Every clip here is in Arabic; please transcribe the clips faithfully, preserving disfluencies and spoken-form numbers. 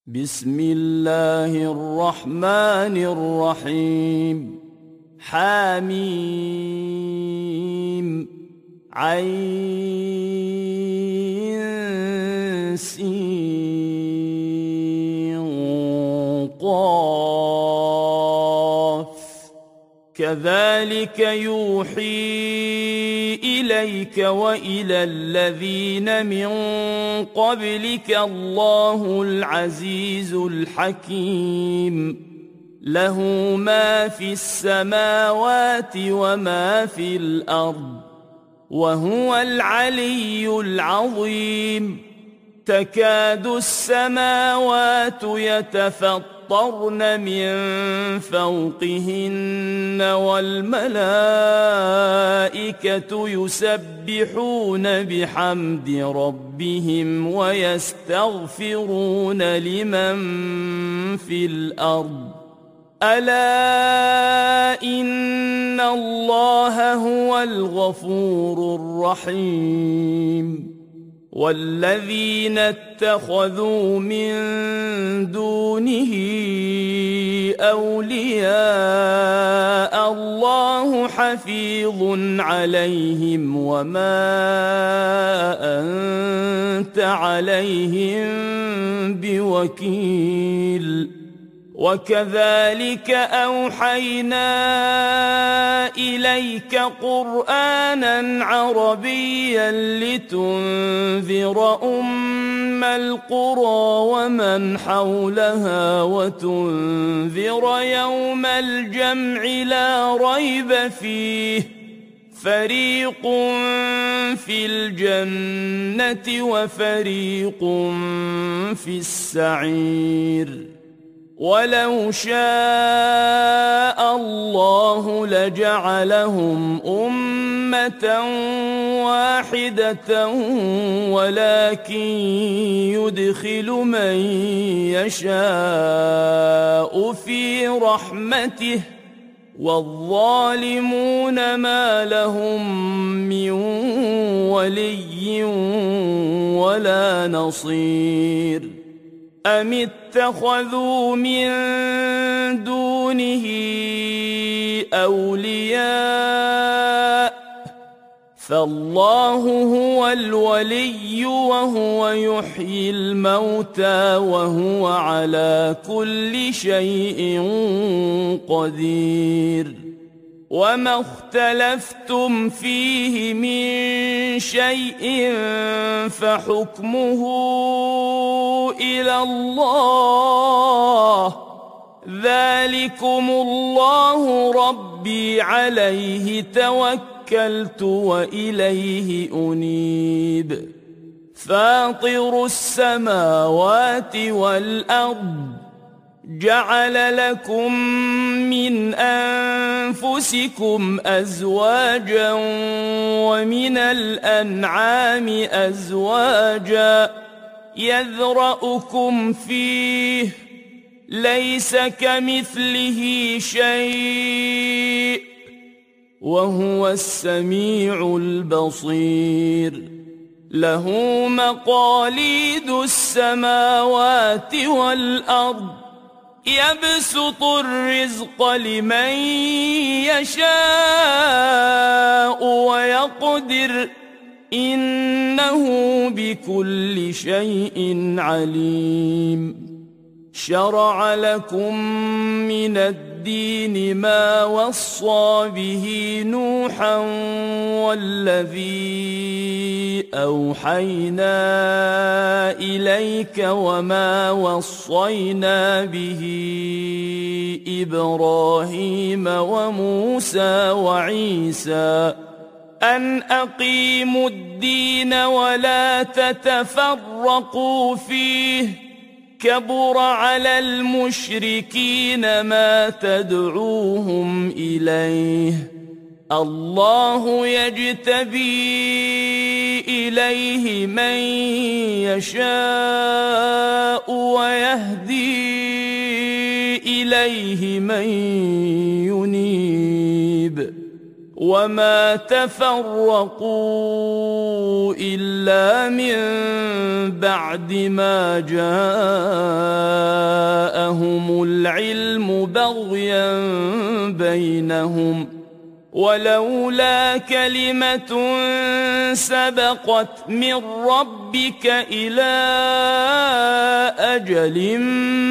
بسم الله الرحمن الرحيم. حميم عين سين قاف كذلك يوحي إليك وإلى الذين من قبلك الله العزيز الحكيم له ما في السماوات وما في الأرض وهو العلي العظيم. تكاد السماوات يتفطرن من فوقهن والملائكة يسبحون بحمد ربهم ويستغفرون لمن في الأرض ألا إن الله هو الغفور الرحيم. والذين اتخذوا من دونه أولياء الله حفيظ عليهم وما أنت عليهم بوكيل. وكذلك أوحينا إليك قرآنا عربيا لتنذر أم القرى ومن حولها وتنذر يوم الجمع لا ريب فيه فريق في الجنة وفريق في السعير. ولو شاء الله لجعلهم أمة واحدة ولكن يدخل من يشاء في رحمته والظالمون ما لهم من ولي ولا نصير. أم اتخذوا من دونه أولياء فالله هو الولي وهو يحيي الموتى وهو على كل شيء قدير. وما اختلفتم فيه من شيء فحكمه إلى الله ذلكم الله ربي عليه توكلت وإليه أنيب. فاطر السماوات والأرض جعل لكم من أنفسكم أزواجا ومن الأنعام أزواجا يذرأكم فيه ليس كمثله شيء وهو السميع البصير. له مقاليد السماوات والأرض يبسط الرزق لمن يشاء ويقدر إنه بكل شيء عليم. شرع لكم من الدين ما وصى به نوحا والذي أوحينا إليك وما وصينا به إبراهيم وموسى وعيسى أن أقيموا الدين ولا تتفرقوا فيه كبر على المشركين ما تدعوهم إليه. الله يجتبي إليه من يشاء ويهدي إليه من ينيب. وما تفرقوا إلا من بعد ما جاءهم العلم بغيا بينهم ولولا كلمة سبقت من ربك إلى أجل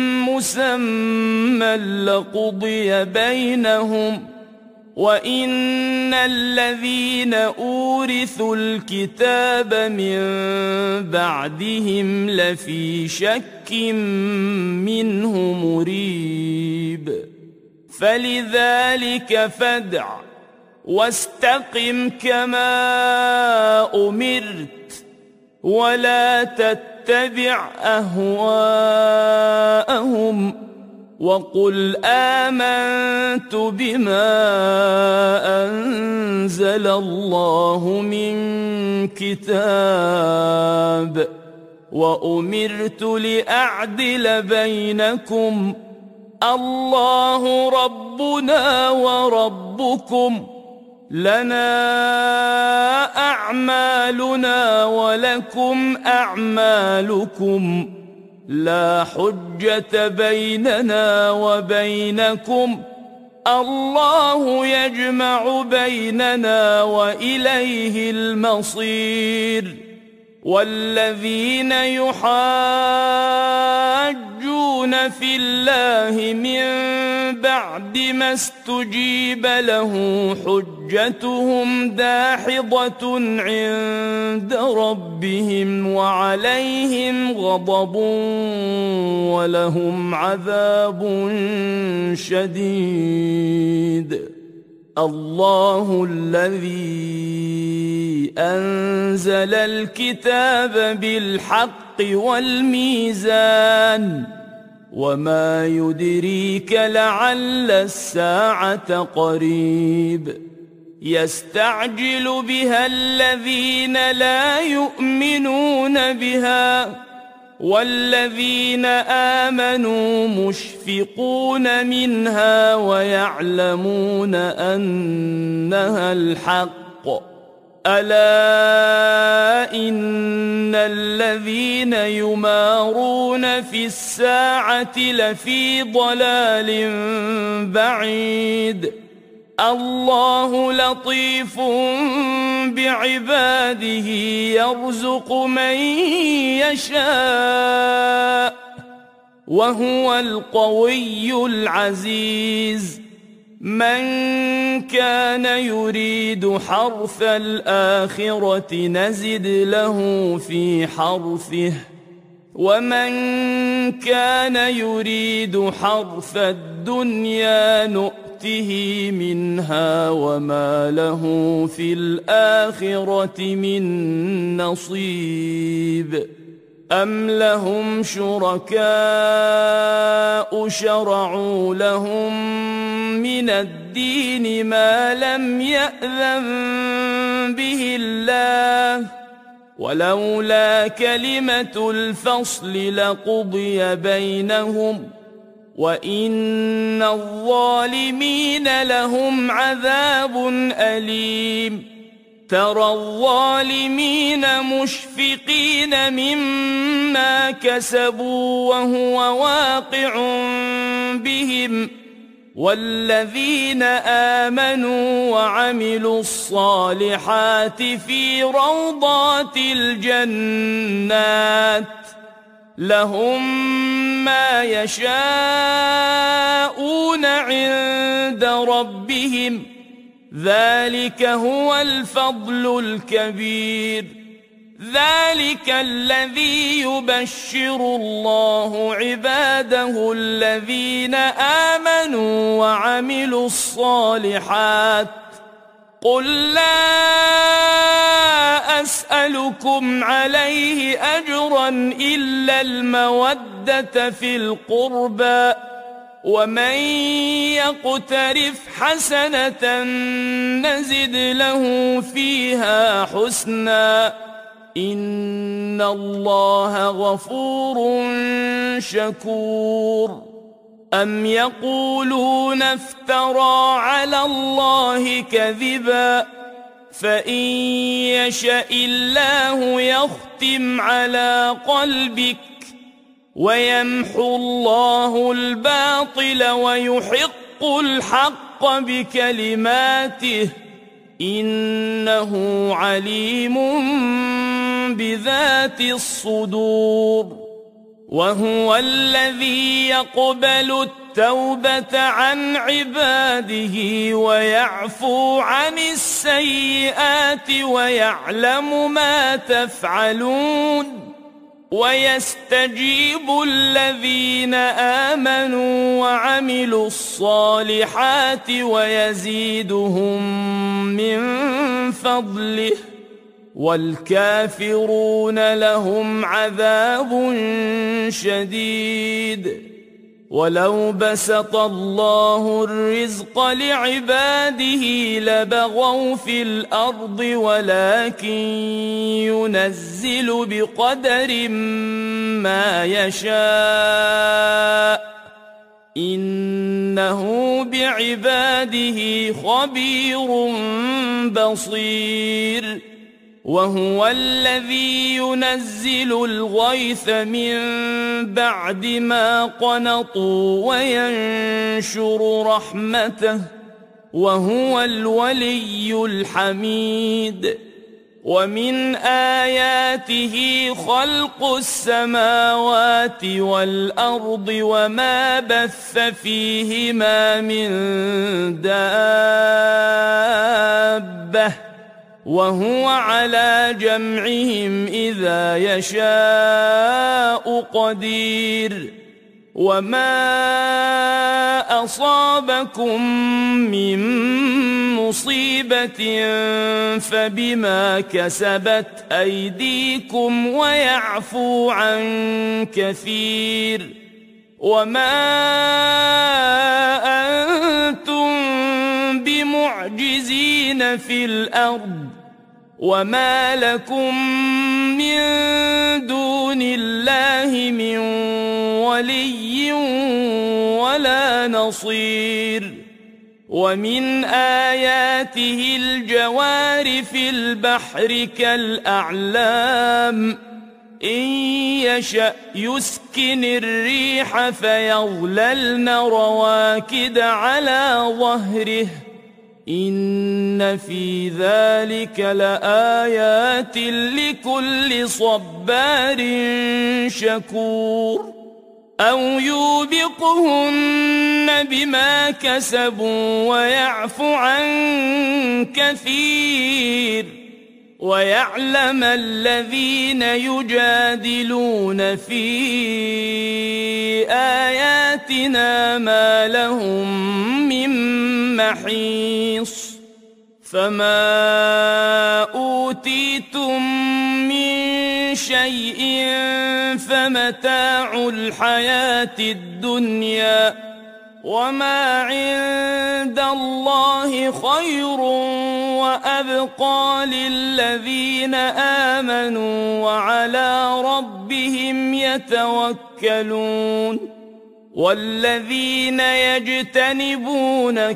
مسمى لقضي بينهم وإن الذين أورثوا الكتاب من بعدهم لفي شك منه مريب فلذلك فادع واستقم كما أمرت ولا تتبع أهواءهم وقل آمنت بما أنزل الله من كتاب وأمرت لأعدل بينكم الله ربنا وربكم لنا أعمالنا ولكم أعمالكم لا حجة بيننا وبينكم الله يجمع بيننا وإليه المصير والذين يحاجون في الله من بعد ما استجيب له حجتهم داحضة عند ربهم وعليهم غضب ولهم عذاب شديد الله الذي أنزل الكتاب بالحق والميزان وما يدريك لعل الساعة قريب يستعجل بها الذين لا يؤمنون بها والذين آمنوا مشفقون منها ويعلمون أنها الحق ألا إن الذين يمارون في الساعة لفي ضلال بعيد الله لطيف بعباده يرزق من يشاء وهو القوي العزيز من كان يريد حرث الآخرة نزد له في حرثه ومن كان يريد حرث الدنيا نؤته منها وما له في الآخرة من نصيب أم لهم شركاء شرعوا لهم من الدين ما لم يأذن به الله ولولا كلمة الفصل لقضي بينهم وإن الظالمين لهم عذاب أليم ترى الظالمين مشفقين مما كسبوا وهو واقع بهم والذين آمنوا وعملوا الصالحات في روضات الجنات لهم ما يشاءون عند ربهم ذلك هو الفضل الكبير ذلك الذي يبشر الله عباده الذين آمنوا وعملوا الصالحات قل لا أسألكم عليه أجرا إلا المودة في القربى ومن يقترف حسنة نزد له فيها حسنا إن الله غفور شكور أم يقولون افترى على الله كذبا فإن يشأ الله يختم على قلبك ويمحو الله الباطل ويحق الحق بكلماته إنه عليم بذات الصدور وهو الذي يقبل التوبة عن عباده ويعفو عن السيئات ويعلم ما تفعلون ويستجيب الذين آمنوا وعملوا الصالحات ويزيدهم من فضله والكافرون لهم عذاب شديد ولو بسط الله الرزق لعباده لبغوا في الأرض ولكن ينزل بقدر ما يشاء إنه بعباده خبير بصير وهو الذي ينزل الغيث من بعد ما قنطوا وينشر رحمته وهو الولي الحميد ومن آياته خلق السماوات والأرض وما بث فيهما من دابة وهو على جمعهم إذا يشاء قدير وما أصابكم من مصيبة فبما كسبت أيديكم ويعفو عن كثير وما أنتم بمعجزين في الأرض وما لكم من دون الله من ولي ولا نصير ومن آياته الجوار في البحر كالأعلام إن يشأ يسكن الريح فيظللن رواكد على ظهره إن في ذلك لآيات لكل صبار شكور أو يوبقهن بما كسبوا ويعفو عن كثير ويعلم الذين يجادلون في آياتنا ما لهم من محيص فما أوتيتم من شيء فمتاع الحياة الدنيا وما عند الله خير وأبقى للذين آمنوا وعلى ربهم يتوكلون والذين يجتنبون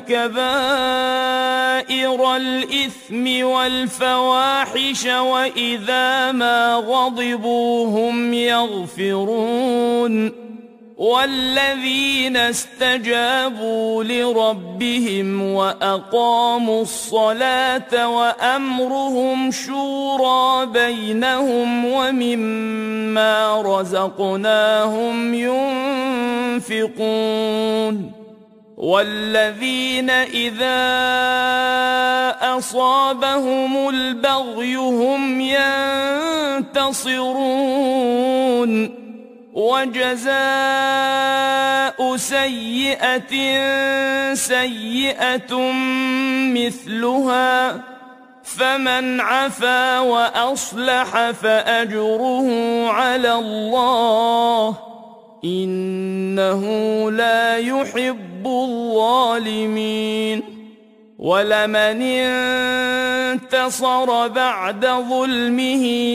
كبائر الإثم والفواحش وإذا ما غضبوا هم يغفرون والذين استجابوا لربهم وأقاموا الصلاة وأمرهم شورى بينهم ومما رزقناهم ينفقون والذين إذا أصابهم البغي هم ينتصرون وجزاء سيئة سيئة مثلها فمن عفا وأصلح فأجره على الله إنه لا يحب الظالمين ولمن انتصر بعد ظلمه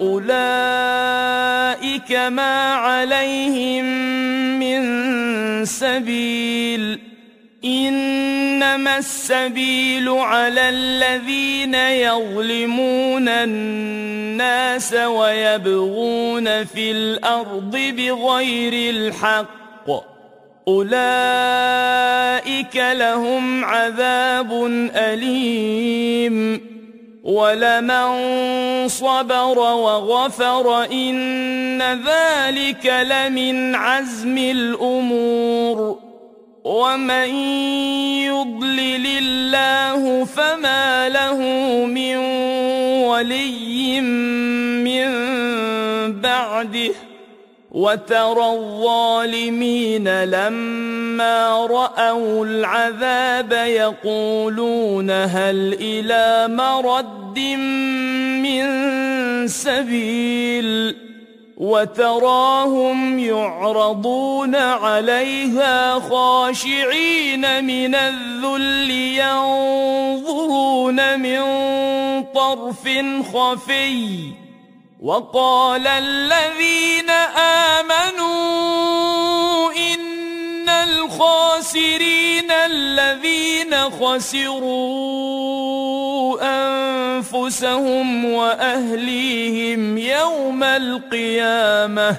فأولئك ما عليهم من سبيل إنما السبيل على الذين يظلمون الناس ويبغون في الأرض بغير الحق أولئك لهم عذاب أليم ولمن صبر وغفر إن ذلك لمن عزم الأمور ومن يضلل الله فما له من ولي من بعده وترى الظالمين لما رأوا العذاب يقولون هل إلى مرد من سبيل وتراهم يعرضون عليها خاشعين من الذل ينظرون من طرف خفي وقال الذين آمنوا إن الخاسرين الذين خسروا أنفسهم وأهليهم يوم القيامة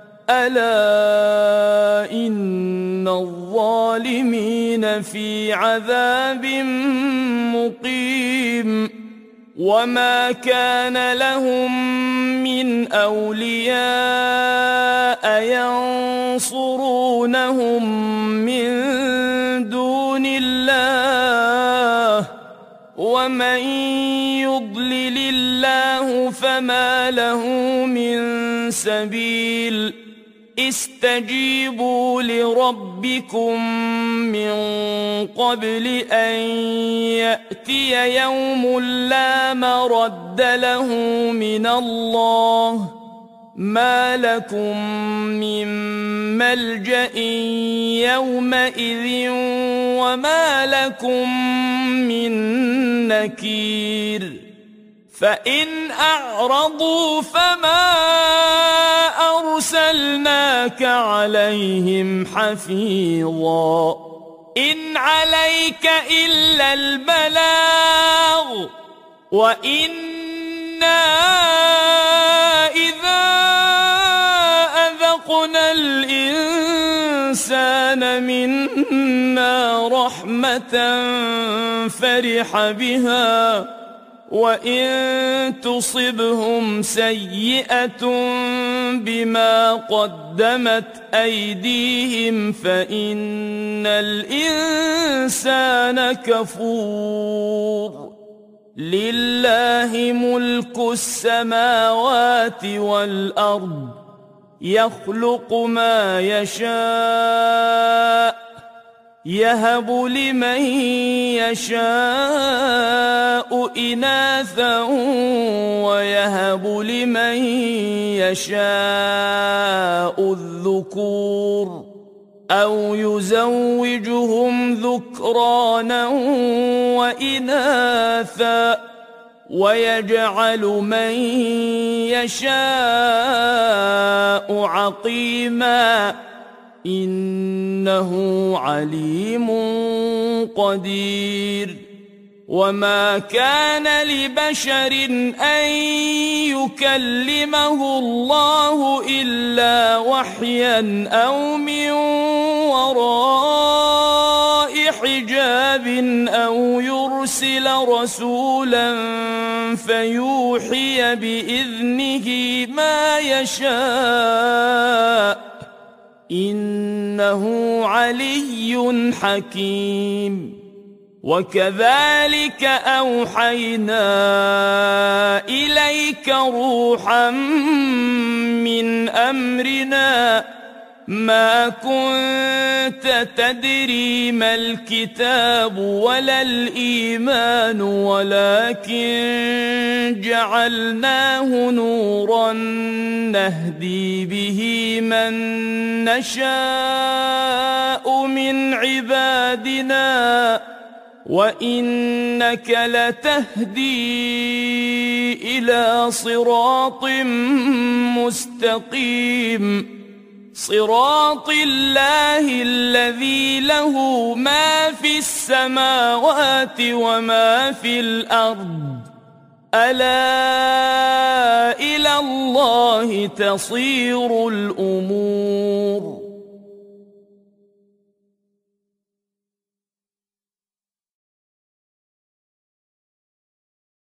ألا إن الظالمين في عذاب مقيم وما كان لهم من أولياء ينصرونهم من دون الله ومن يضلل الله فما له من سبيل استجيبوا لربكم من قبل أن يأتي يوم لا مرد له من الله ما لكم من ملجأ يومئذ وما لكم من نكير فإن أعرضوا فما أرسلناك عليهم حفيظا إن عليك إلا البلاغ وإنا إذا أذقنا الإنسان منا رحمة فرح بها وإن تصبهم سيئة بما قدمت أيديهم فإن الإنسان كفور لله ملك السماوات والأرض يخلق ما يشاء يهب لمن يشاء إناثا ويهب لمن يشاء الذكور أو يزوجهم ذكرانا وإناثا ويجعل من يشاء عقيما إنه عليم قدير وما كان لبشر أن يكلمه الله إلا وحيا أو من وراء حجاب أو يرسل رسولا فيوحي بإذنه ما يشاء إنه علي حكيم وكذلك أوحينا إليك روحا من أمرنا ما كنت تدري ما الكتاب ولا الإيمان ولكن جعلناه نورا نهدي به من نشاء من عبادنا وإنك لتهدي إلى صراط مستقيم صراط الله الذي له ما في السماوات وما في الأرض ألا إلى الله تصير الأمور